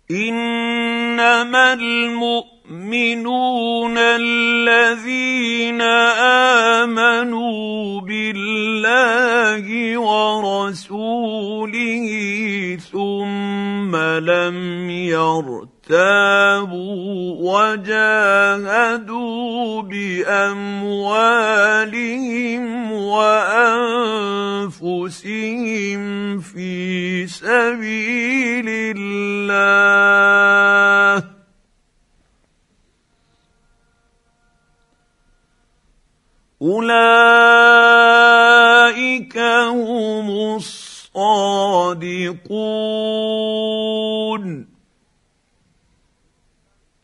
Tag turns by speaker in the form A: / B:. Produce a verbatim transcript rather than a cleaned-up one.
A: انما المؤمنون الذين امنوا بالله ورسوله ثم لم يرتابوا وجاهدوا باموالهم وانفسهم في سبيل الله اولئك هم الصادقون.